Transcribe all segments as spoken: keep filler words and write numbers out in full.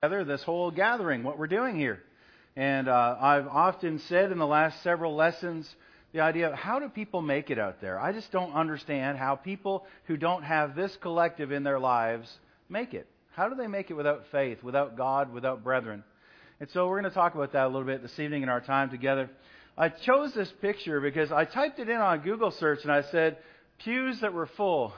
together, this whole gathering, what we're doing here. And uh, I've often said in the last several lessons the idea of how do people make it out there? I just don't understand how people who don't have this collective in their lives make it. How do they make it without faith, without God, without brethren? And so we're going to talk about that a little bit this evening in our time together. I chose this picture because I typed it in on Google search and I said, pews that were full.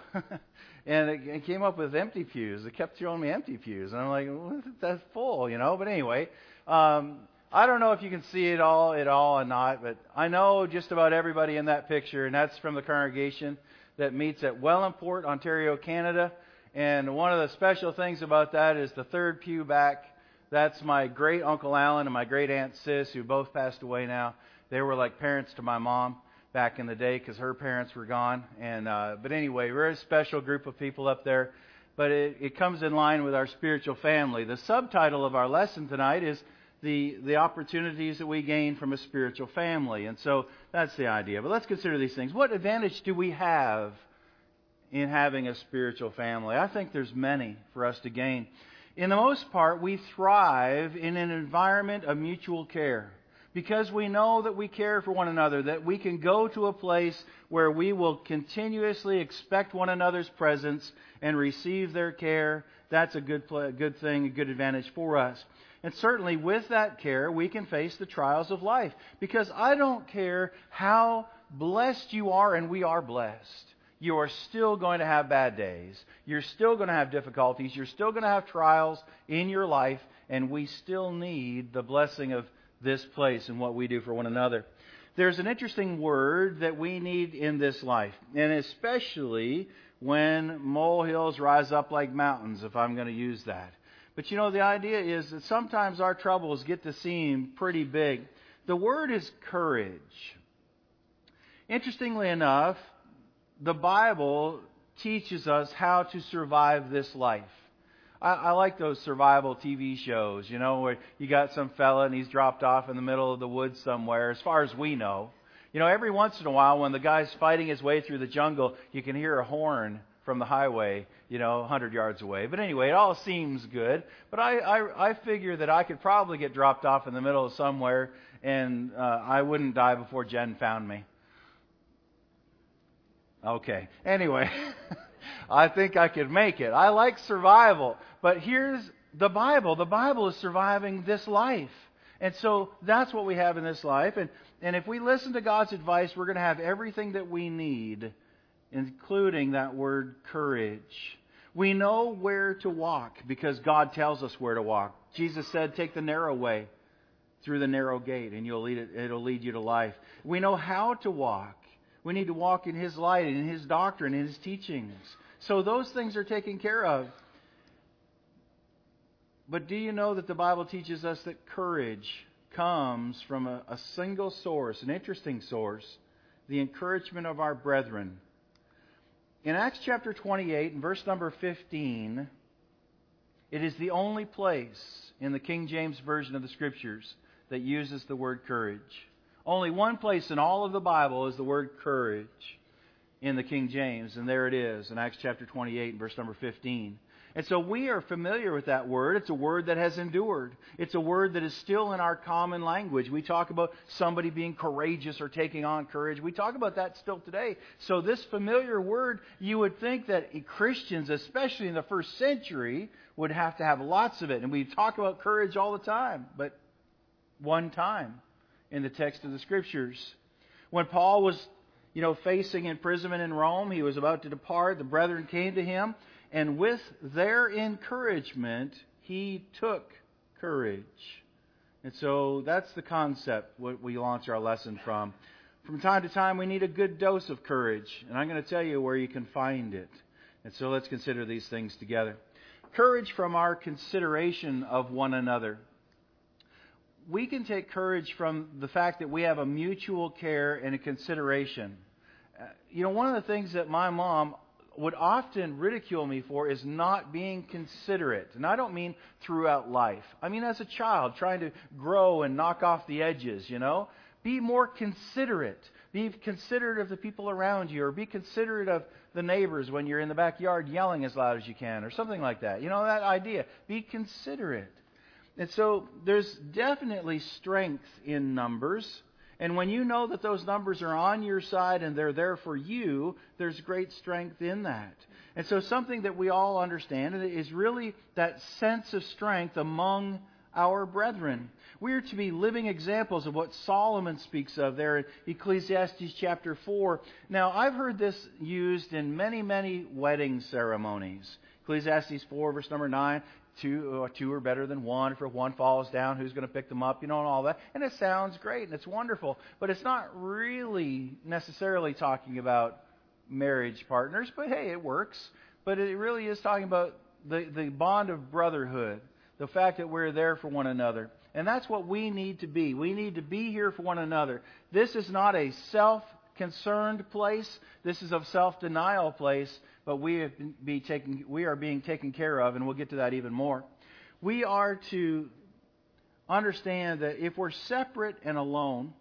And it, it came up with empty pews. It kept showing me empty pews. And I'm like, well, that's full, you know. But anyway, um, I don't know if you can see it all at all or not, but I know just about everybody in that picture, and that's from the congregation that meets at Wellandport, Ontario, Canada. And one of the special things about that is the third pew back. That's my great Uncle Alan and my great Aunt Sis, who both passed away now. They were like parents to my mom back in the day because her parents were gone. And uh, but anyway, we're a special group of people up there. But it, it comes in line with our spiritual family. The subtitle of our lesson tonight is the the opportunities that we gain from a spiritual family. And so that's the idea. But let's consider these things. What advantage do we have in having a spiritual family? I think there's many for us to gain. In the most part, we thrive in an environment of mutual care. Because we know that we care for one another, that we can go to a place where we will continuously expect one another's presence and receive their care. That's a good good thing, a good advantage for us. And certainly with that care, we can face the trials of life. Because I don't care how blessed you are, and we are blessed. You are still going to have bad days. You're still going to have difficulties. You're still going to have trials in your life. And we still need the blessing of this place and what we do for one another. There's an interesting word that we need in this life, and especially when molehills rise up like mountains, if I'm going to use that. But you know, the idea is that sometimes our troubles get to seem pretty big. The word is courage. Interestingly enough, the Bible teaches us how to survive this life. I, I like those survival T V shows, you know, where you got some fella and he's dropped off in the middle of the woods somewhere, as far as we know. You know, every once in a while when the guy's fighting his way through the jungle, you can hear a horn from the highway, you know, one hundred yards away. But anyway, it all seems good. But I, I, I figure that I could probably get dropped off in the middle of somewhere and uh, I wouldn't die before Jen found me. Okay. Anyway, I think I could make it. I like survival. But here's the Bible. The Bible is surviving this life. And so that's what we have in this life. And, and if we listen to God's advice, we're going to have everything that we need, including that word courage. We know where to walk because God tells us where to walk. Jesus said, take the narrow way through the narrow gate and you'll lead it, it'll lead you to life. We know how to walk. We need to walk in His light, in His doctrine, in His teachings. So those things are taken care of. But do you know that the Bible teaches us that courage comes from a, a single source, an interesting source, the encouragement of our brethren. In Acts chapter twenty-eight, and verse number fifteen, it is the only place in the King James Version of the Scriptures that uses the word courage. Only one place in all of the Bible is the word courage in the King James. And there it is in Acts chapter twenty-eight, verse number fifteen. And so we are familiar with that word. It's a word that has endured. It's a word that is still in our common language. We talk about somebody being courageous or taking on courage. We talk about that still today. So this familiar word, you would think that Christians, especially in the first century, would have to have lots of it. And we talk about courage all the time. But one time in the text of the Scriptures, when Paul was, you know, facing imprisonment in Rome, he was about to depart. The brethren came to him, and with their encouragement, he took courage. And so that's the concept what we launch our lesson from. From time to time, we need a good dose of courage, and I'm going to tell you where you can find it. And so let's consider these things together. Courage from our consideration of one another. We can take courage from the fact that we have a mutual care and a consideration. Uh, you know, one of the things that my mom would often ridicule me for is not being considerate. And I don't mean throughout life. I mean as a child, trying to grow and knock off the edges, you know. Be more considerate. Be considerate of the people around you, or be considerate of the neighbors when you're in the backyard yelling as loud as you can, or something like that. You know, that idea. Be considerate. And so there's definitely strength in numbers. And when you know that those numbers are on your side and they're there for you, there's great strength in that. And so something that we all understand is really that sense of strength among our brethren. We are to be living examples of what Solomon speaks of there in Ecclesiastes chapter four. Now, I've heard this used in many, many wedding ceremonies. Ecclesiastes four, verse number nine. Two, uh, two are better than one. If one falls down, who's going to pick them up? You know, and all that. And it sounds great and it's wonderful. But it's not really necessarily talking about marriage partners. But hey, it works. But it really is talking about the, the bond of brotherhood. The fact that we're there for one another. And that's what we need to be. We need to be here for one another. This is not a self-concerned place. This is a self-denial place. But we have be taken, we are being taken care of, and we'll get to that even more. We are to understand that if we're separate and alone,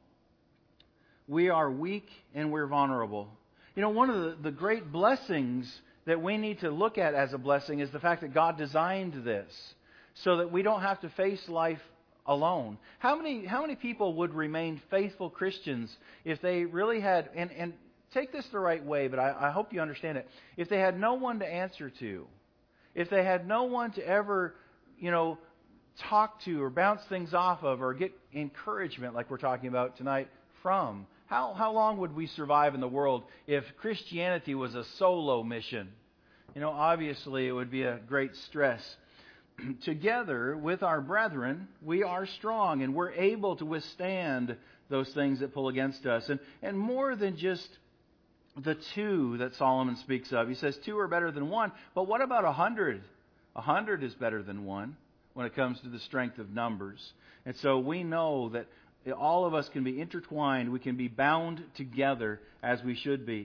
we are weak and we're vulnerable. You know, one of the, the great blessings that we need to look at as a blessing is the fact that God designed this so that we don't have to face life alone. How many how many people would remain faithful Christians if they really had, and, and take this the right way, but I, I hope you understand it. If they had no one to answer to, if they had no one to ever, you know, talk to or bounce things off of or get encouragement like we're talking about tonight from, how, how long would we survive in the world if Christianity was a solo mission? You know, obviously it would be a great stress. Together with our brethren, we are strong and we're able to withstand those things that pull against us. And, and more than just the two that Solomon speaks of. He says two are better than one. But what about a hundred? A hundred is better than one when it comes to the strength of numbers. And so we know that all of us can be intertwined. We can be bound together as we should be.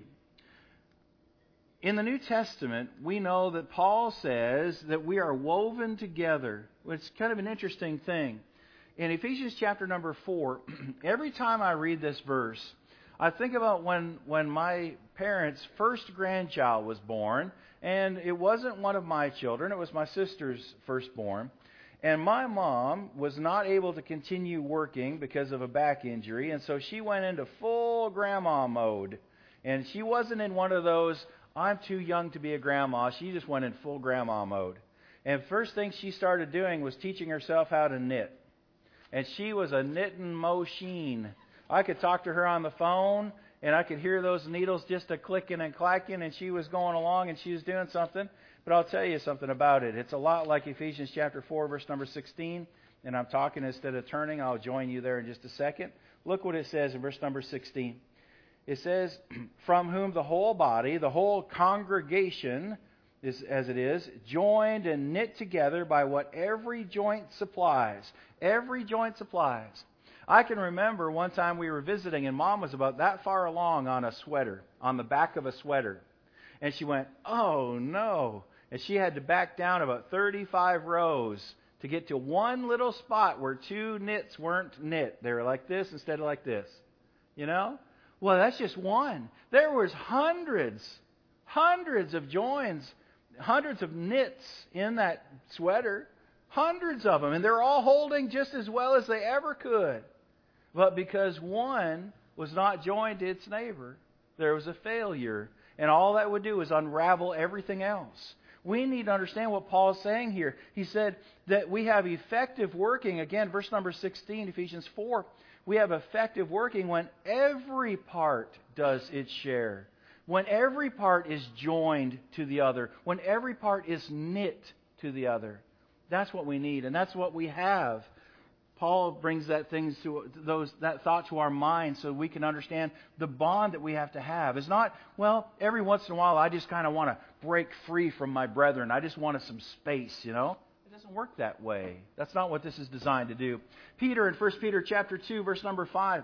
In the New Testament, we know that Paul says that we are woven together. It's kind of an interesting thing. In Ephesians chapter number four, every time I read this verse, I think about when, when my parents' first grandchild was born, and it wasn't one of my children, it was my sister's firstborn. And my mom was not able to continue working because of a back injury, and so she went into full grandma mode. And she wasn't in one of those, I'm too young to be a grandma. She just went in full grandma mode. And first thing she started doing was teaching herself how to knit. And she was a knitting machine. I could talk to her on the phone, and I could hear those needles just a clicking and clacking, and she was going along, and she was doing something. But I'll tell you something about it. It's a lot like Ephesians chapter four, verse number sixteen. And I'm talking instead of turning. I'll join you there in just a second. Look what it says in verse number sixteen. It says, from whom the whole body, the whole congregation, is, as it is, joined and knit together by what every joint supplies. Every joint supplies. I can remember one time we were visiting and Mom was about that far along on a sweater, on the back of a sweater. And she went, oh no. And she had to back down about thirty-five rows to get to one little spot where two knits weren't knit. They were like this instead of like this. You know? Well, that's just one. There was hundreds, hundreds of joins, hundreds of knits in that sweater. Hundreds of them. And they're all holding just as well as they ever could. But because one was not joined to its neighbor, there was a failure. And all that would do is unravel everything else. We need to understand what Paul is saying here. He said that we have effective working. Again, verse number sixteen, Ephesians four. We have effective working when every part does its share. When every part is joined to the other. When every part is knit to the other. That's what we need, and that's what we have. Paul brings that things to those that thought to our mind so we can understand the bond that we have to have. It's not, well, every once in a while I just kind of want to break free from my brethren. I just wanted some space, you know. It doesn't work that way. That's not what this is designed to do. Peter in First Peter chapter two, verse number five,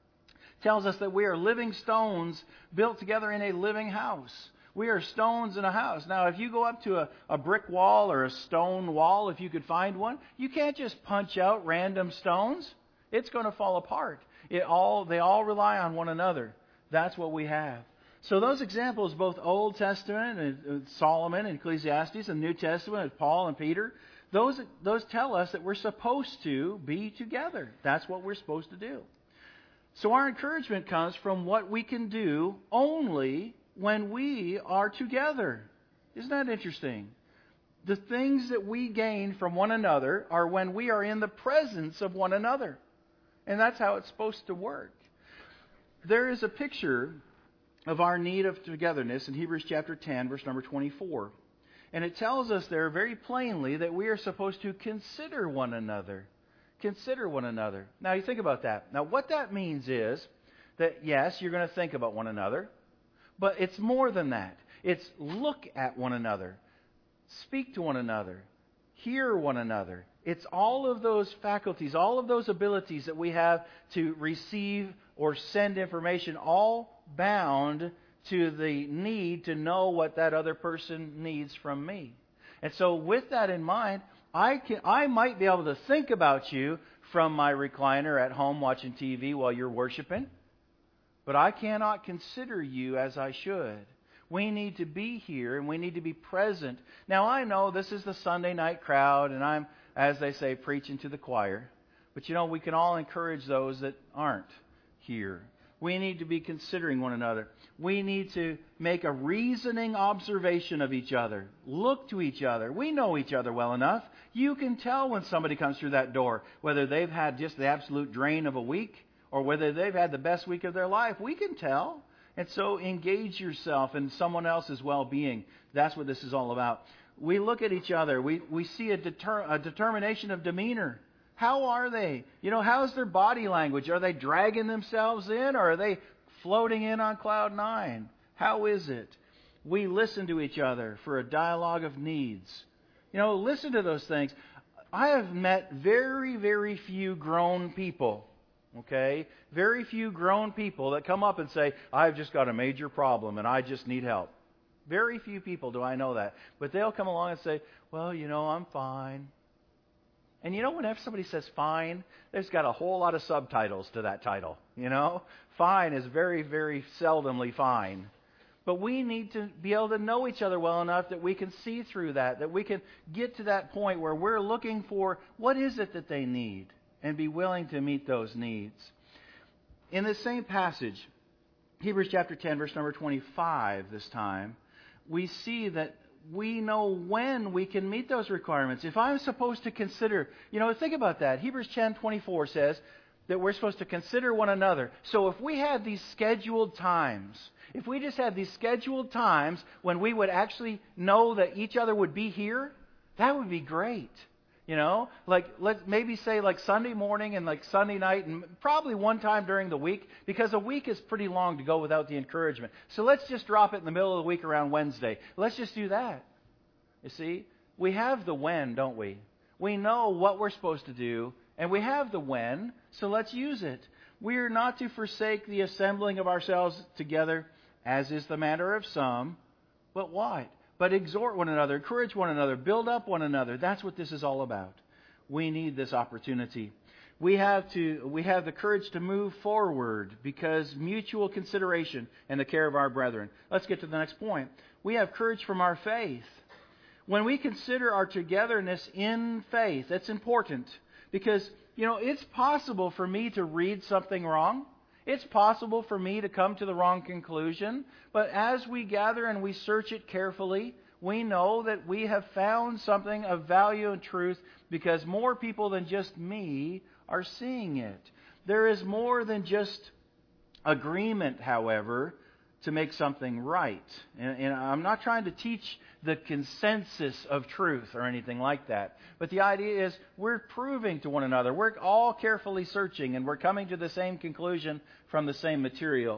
tells us that we are living stones built together in a living house. We are stones in a house. Now, if you go up to a, a brick wall or a stone wall, if you could find one, you can't just punch out random stones. It's going to fall apart. It all They all rely on one another. That's what we have. So those examples, both Old Testament and Solomon and Ecclesiastes, and New Testament with Paul and Peter, those, those tell us that we're supposed to be together. That's what we're supposed to do. So our encouragement comes from what we can do only when we are together. Isn't that interesting? The things that we gain from one another are when we are in the presence of one another. And that's how it's supposed to work. There is a picture of our need of togetherness in Hebrews chapter ten, verse number twenty-four. And it tells us there very plainly that we are supposed to consider one another. Consider one another. Now, you think about that. Now, what that means is that, yes, you're going to think about one another, but it's more than that. It's look at one another, speak to one another, hear one another. It's all of those faculties, all of those abilities that we have to receive or send information, all bound to the need to know what that other person needs from me. And so with that in mind, I can I might be able to think about you from my recliner at home watching T V while you're worshiping, but I cannot consider you as I should. We need to be here and we need to be present. Now, I know this is the Sunday night crowd and I'm, as they say, preaching to the choir. But you know, we can all encourage those that aren't here. We need to be considering one another. We need to make a reasoning observation of each other. Look to each other. We know each other well enough. You can tell when somebody comes through that door, whether they've had just the absolute drain of a week or whether they've had the best week of their life. We can tell. And so engage yourself in someone else's well-being. That's what this is all about. We look at each other. We we see a, deter, a determination of demeanor. How are they? You know, how's their body language? Are they dragging themselves in or are they floating in on cloud nine? How is it? We listen to each other for a dialogue of needs. You know, listen to those things. I have met very, very few grown people, okay? Very few grown people that come up and say, I've just got a major problem and I just need help. Very few people do I know that. But they'll come along and say, well, you know, I'm fine. And you know, whenever somebody says fine, there's got a whole lot of subtitles to that title. You know, fine is very, very seldomly fine. But we need to be able to know each other well enough that we can see through that, that we can get to that point where we're looking for what is it that they need and be willing to meet those needs. In the same passage, Hebrews chapter ten, verse number twenty-five this time, we see that we know when we can meet those requirements. If I'm supposed to consider, you know, think about that. Hebrews ten twenty-four says that we're supposed to consider one another. So if we had these scheduled times, if we just had these scheduled times when we would actually know that each other would be here, that would be great. You know, like let's maybe say like Sunday morning and like Sunday night and probably one time during the week, because a week is pretty long to go without the encouragement. So let's just drop it in the middle of the week around Wednesday. Let's just do that. You see, we have the when, don't we? We know what we're supposed to do and we have the when, so let's use it. We are not to forsake the assembling of ourselves together, as is the manner of some, but what? But exhort one another, encourage one another, build up one another. That's what this is all about. We need this opportunity. We have to we have the courage to move forward because mutual consideration and the care of our brethren. Let's get to the next point. We have courage from our faith. When we consider our togetherness in faith, that's important because, you know, it's possible for me to read something wrong. It's possible for me to come to the wrong conclusion, but as we gather and we search it carefully, we know that we have found something of value and truth because more people than just me are seeing it. There is more than just agreement, however, to make something right. And, and I'm not trying to teach the consensus of truth or anything like that. But the idea is we're proving to one another. We're all carefully searching and we're coming to the same conclusion from the same material.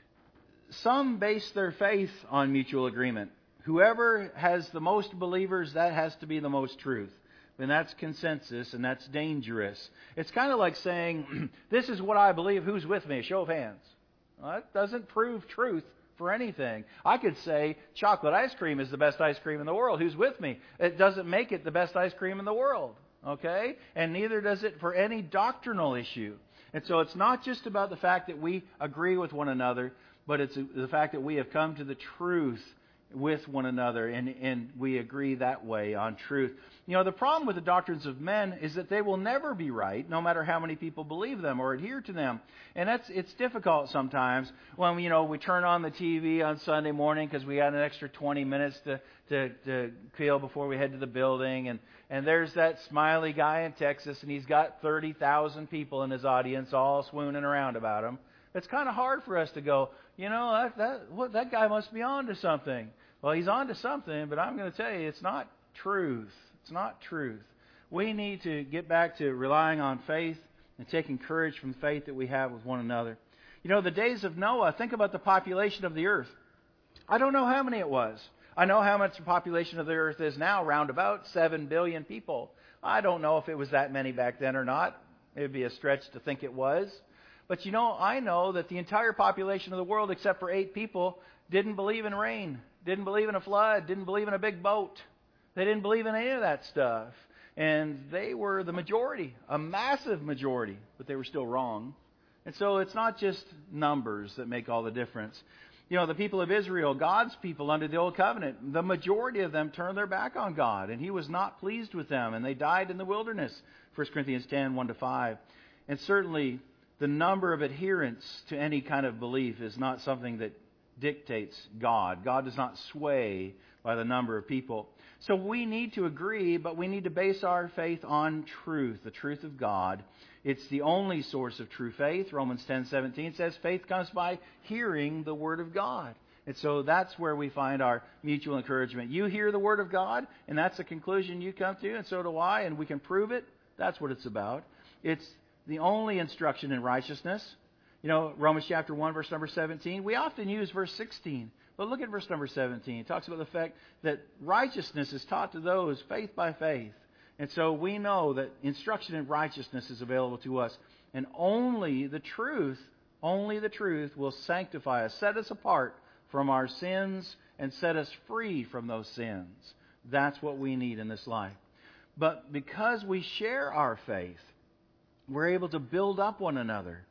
Some base their faith on mutual agreement. Whoever has the most believers, that has to be the most truth. And that's consensus and that's dangerous. It's kind of like saying, this is what I believe, who's with me? Show of hands. Well, that doesn't prove truth for anything. I could say chocolate ice cream is the best ice cream in the world. Who's with me? It doesn't make it the best ice cream in the world. Okay? And neither does it for any doctrinal issue. And so it's not just about the fact that we agree with one another, but it's the fact that we have come to the truth with one another, and, and we agree that way on truth. You know, the problem with the doctrines of men is that they will never be right, no matter how many people believe them or adhere to them. And that's it's difficult sometimes when, you know, we turn on the T V on Sunday morning because we got an extra twenty minutes to, to, to kill before we head to the building. And, and there's that smiley guy in Texas, and he's got thirty thousand people in his audience all swooning around about him. It's kind of hard for us to go, you know, that that, what, that guy must be on to something. Well, he's on to something, but I'm going to tell you, it's not truth. It's not truth. We need to get back to relying on faith and taking courage from the faith that we have with one another. You know, the days of Noah, think about the population of the earth. I don't know how many it was. I know how much the population of the earth is now, around about seven billion people. I don't know if it was that many back then or not. It would be a stretch to think it was. But you know, I know that the entire population of the world, except for eight people, didn't believe in rain, didn't believe in a flood, didn't believe in a big boat. They didn't believe in any of that stuff. And they were the majority, a massive majority, but they were still wrong. And so it's not just numbers that make all the difference. You know, the people of Israel, God's people under the Old Covenant, the majority of them turned their back on God, and He was not pleased with them, and they died in the wilderness. First Corinthians ten, one to five. And certainly the number of adherents to any kind of belief is not something that dictates God. God does not sway by the number of people. So we need to agree, but we need to base our faith on truth, the truth of God. It's the only source of true faith. Romans ten seventeen says faith comes by hearing the Word of God. And so that's where we find our mutual encouragement. You hear the Word of God, and that's the conclusion you come to, and so do I, and we can prove it. That's what it's about. It's the only instruction in righteousness. You know, Romans chapter one, verse number seventeen. We often use verse sixteen. But look at verse number seventeen. It talks about the fact that righteousness is taught to those faith by faith. And so we know that instruction in righteousness is available to us. And only the truth, only the truth will sanctify us, set us apart from our sins, and set us free from those sins. That's what we need in this life. But because we share our faith, we're able to build up one another.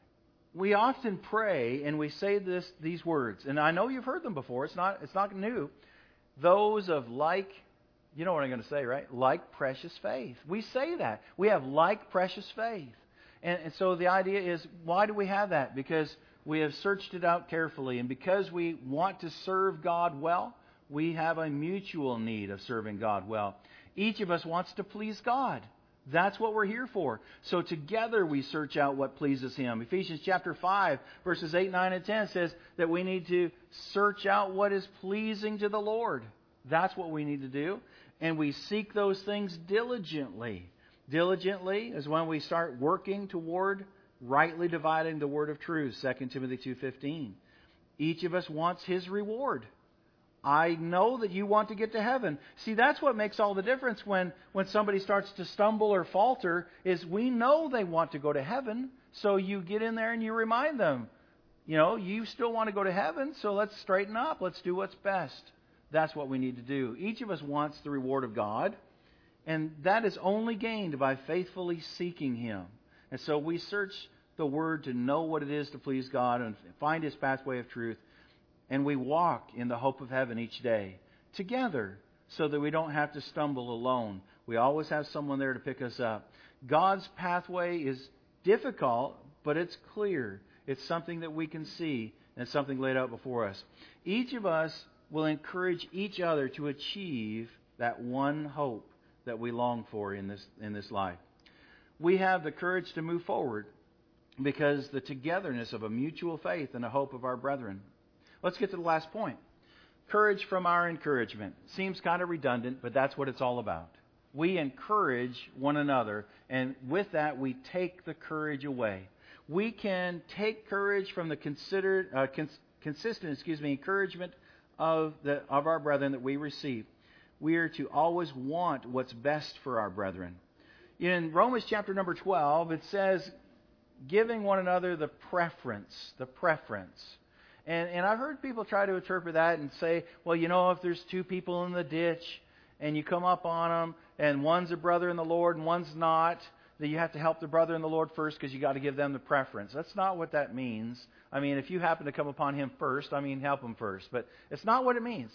We often pray and we say this these words, and I know you've heard them before. It's not it's not new. Those of like, you know what I'm going to say, right? Like precious faith. We say that. We have like precious faith. And, and so the idea is, why do we have that? Because we have searched it out carefully, and because we want to serve God well, we have a mutual need of serving God well. Each of us wants to please God. That's what we're here for. So together we search out what pleases Him. Ephesians chapter five, verses eight, nine, and ten says that we need to search out what is pleasing to the Lord. That's what we need to do. And we seek those things diligently. Diligently is when we start working toward rightly dividing the word of truth, Second Timothy two fifteen. Each of us wants his reward. I know that you want to get to heaven. See, that's what makes all the difference when, when somebody starts to stumble or falter, is we know they want to go to heaven, so you get in there and you remind them, you know, you still want to go to heaven, so let's straighten up. Let's do what's best. That's what we need to do. Each of us wants the reward of God, and that is only gained by faithfully seeking Him. And so we search the Word to know what it is to please God and find His pathway of truth. And we walk in the hope of heaven each day together so that we don't have to stumble alone. We always have someone there to pick us up. God's pathway is difficult, but it's clear. It's something that we can see, and it's something laid out before us. Each of us will encourage each other to achieve that one hope that we long for in this, in this life. We have the courage to move forward because the togetherness of a mutual faith and a hope of our brethren. Let's get to the last point. Courage from our encouragement. Seems kind of redundant, but that's what it's all about. We encourage one another, and with that, we take the courage away. We can take courage from the considered, uh, cons- consistent, excuse me, encouragement of the of our brethren that we receive. We are to always want what's best for our brethren. In Romans chapter number twelve, it says, giving one another the preference, the preference. And, and I've heard people try to interpret that and say, well, you know, if there's two people in the ditch and you come up on them and one's a brother in the Lord and one's not, that you have to help the brother in the Lord first because you got to give them the preference. That's not what that means. I mean, if you happen to come upon him first, I mean, help him first. But it's not what it means.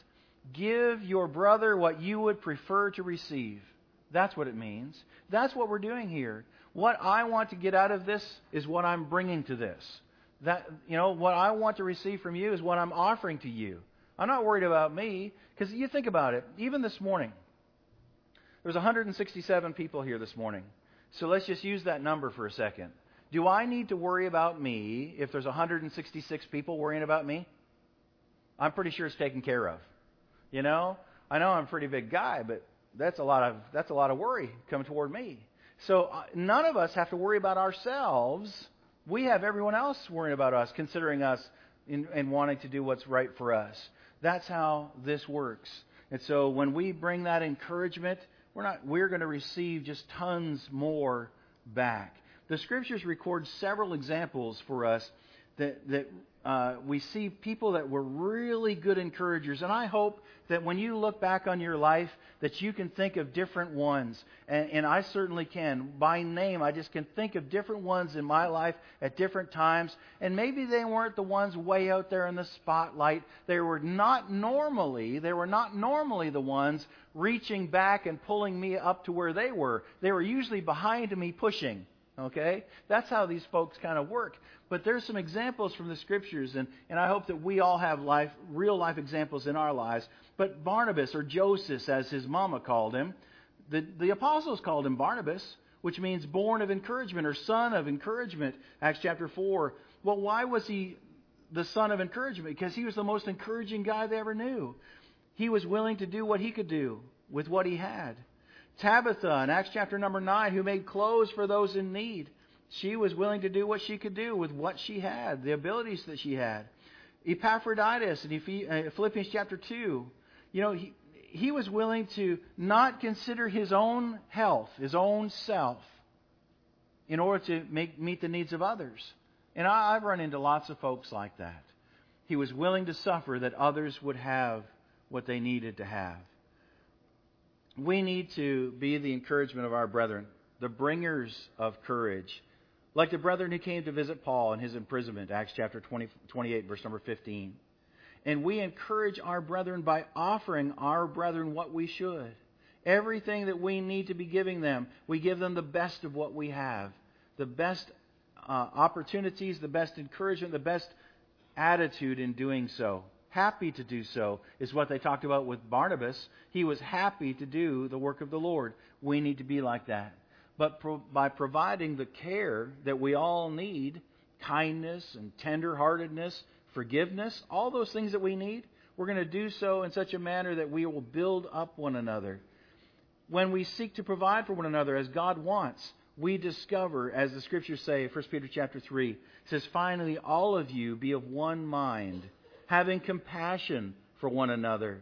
Give your brother what you would prefer to receive. That's what it means. That's what we're doing here. What I want to get out of this is what I'm bringing to this. That, you know, what I want to receive from you is what I'm offering to you. I'm not worried about me, because you think about it. Even this morning, there was one hundred sixty-seven people here this morning. So let's just use that number for a second. Do I need to worry about me if there's one hundred sixty-six people worrying about me? I'm pretty sure it's taken care of. You know, I know I'm a pretty big guy, but that's a lot of that's a lot of worry coming toward me. So uh, none of us have to worry about ourselves. We have everyone else worrying about us, considering us, in, and wanting to do what's right for us. That's how this works. And so when we bring that encouragement, we're not we're going to receive just tons more back. The Scriptures record several examples for us that that uh, we see people that were really good encouragers. And I hope that when you look back on your life, that you can think of different ones. And, and I certainly can. By name, I just can think of different ones in my life at different times. And maybe they weren't the ones way out there in the spotlight. They were not normally, they were not normally the ones reaching back and pulling me up to where they were. They were usually behind me pushing. Okay? That's how these folks kind of work. But there's some examples from the Scriptures, and, and I hope that we all have life, real life examples in our lives. But Barnabas, or Joseph, as his mama called him, the, the apostles called him Barnabas, which means born of encouragement, or son of encouragement, Acts chapter four. Well, why was he the son of encouragement? Because he was the most encouraging guy they ever knew. He was willing to do what he could do with what he had. Tabitha in Acts chapter number nine, who made clothes for those in need. She was willing to do what she could do with what she had, the abilities that she had. Epaphroditus in Philippians chapter two, you know, he, he was willing to not consider his own health, his own self, in order to make, meet the needs of others. And I, I've run into lots of folks like that. He was willing to suffer that others would have what they needed to have. We need to be the encouragement of our brethren, the bringers of courage. Like the brethren who came to visit Paul in his imprisonment, Acts chapter twenty, twenty-eight, verse number fifteen. And we encourage our brethren by offering our brethren what we should. Everything that we need to be giving them, we give them the best of what we have. The best uh, opportunities, the best encouragement, the best attitude in doing so. Happy to do so is what they talked about with Barnabas. He was happy to do the work of the Lord. We need to be like that. But pro- by providing the care that we all need, kindness and tenderheartedness, forgiveness, all those things that we need, we're going to do so in such a manner that we will build up one another. When we seek to provide for one another as God wants, we discover, as the Scriptures say, First Peter chapter three, it says, finally, all of you be of one mind, having compassion for one another.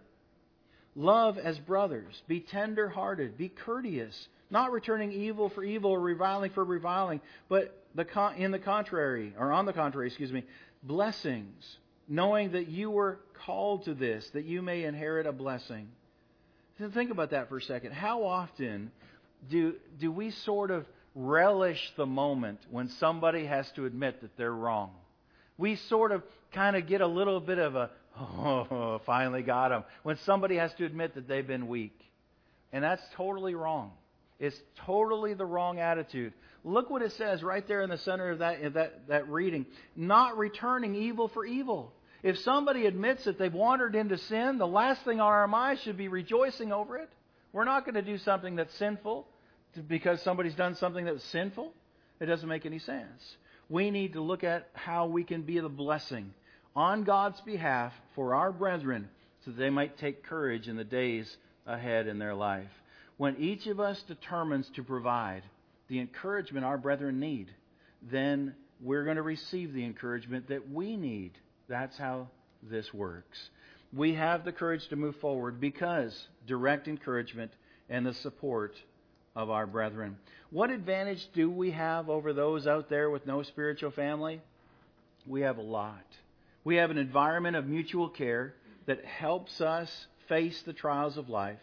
Love as brothers. Be tender-hearted. Be courteous. Not returning evil for evil or reviling for reviling, but the con- in the contrary, or on the contrary, excuse me, blessings, knowing that you were called to this, that you may inherit a blessing. So think about that for a second. How often do do we sort of relish the moment when somebody has to admit that they're wrong? We sort of kind of get a little bit of a, oh, finally got them, when somebody has to admit that they've been weak. And that's totally wrong. It's totally the wrong attitude. Look what it says right there in the center of that, that, that reading. Not returning evil for evil. If somebody admits that they've wandered into sin, the last thing on our minds should be rejoicing over it. We're not going to do something that's sinful because somebody's done something that's sinful. It doesn't make any sense. We need to look at how we can be the blessing on God's behalf for our brethren so that they might take courage in the days ahead in their life. When each of us determines to provide the encouragement our brethren need, then we're going to receive the encouragement that we need. That's how this works. We have the courage to move forward because direct encouragement and the support of our brethren. What advantage do we have over those out there with no spiritual family? We have a lot. We have an environment of mutual care that helps us face the trials of life.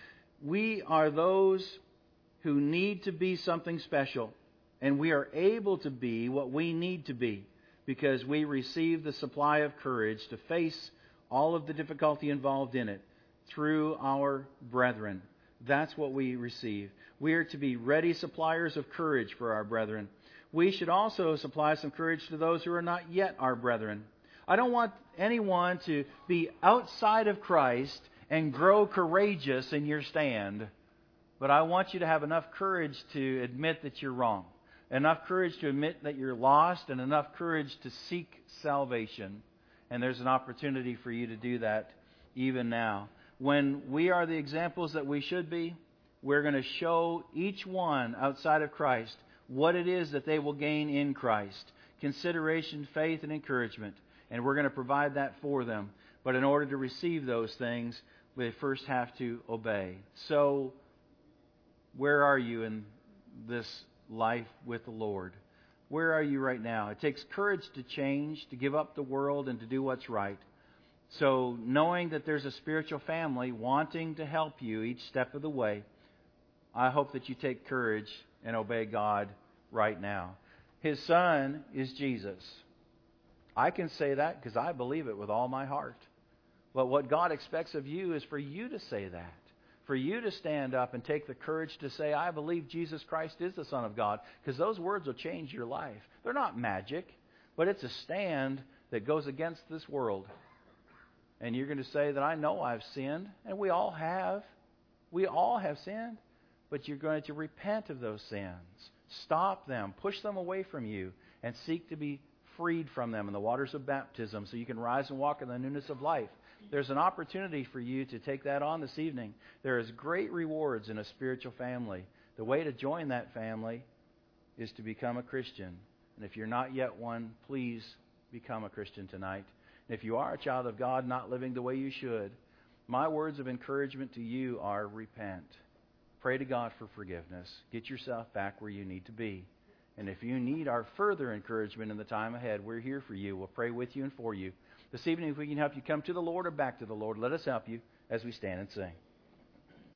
We are those who need to be something special, and we are able to be what we need to be because we receive the supply of courage to face all of the difficulty involved in it. through our brethren. That's what we receive. We are to be ready suppliers of courage for our brethren. We should also supply some courage to those who are not yet our brethren. I don't want anyone to be outside of Christ and grow courageous in your stand, but I want you to have enough courage to admit that you're wrong, enough courage to admit that you're lost, and enough courage to seek salvation. And there's an opportunity for you to do that even now. When we are the examples that we should be, we're going to show each one outside of Christ what it is that they will gain in Christ. Consideration, faith, and encouragement. And we're going to provide that for them. But in order to receive those things, we first have to obey. So, where are you in this life with the Lord? Where are you right now? It takes courage to change, to give up the world, and to do what's right. So, knowing that there's a spiritual family wanting to help you each step of the way, I hope that you take courage and obey God right now. His Son is Jesus. I can say that because I believe it with all my heart. But what God expects of you is for you to say that. For you to stand up and take the courage to say, I believe Jesus Christ is the Son of God. Because those words will change your life. They're not magic, but it's a stand that goes against this world. And you're going to say that I know I've sinned, and we all have. We all have sinned. But you're going to repent of those sins. Stop them. Push them away from you. And seek to be freed from them in the waters of baptism so you can rise and walk in the newness of life. There's an opportunity for you to take that on this evening. There is great rewards in a spiritual family. The way to join that family is to become a Christian. And if you're not yet one, please become a Christian tonight. And if you are a child of God not living the way you should, my words of encouragement to you are repent. Pray to God for forgiveness. Get yourself back where you need to be. And if you need our further encouragement in the time ahead, we're here for you. We'll pray with you and for you. This evening, if we can help you come to the Lord or back to the Lord, let us help you as we stand and sing.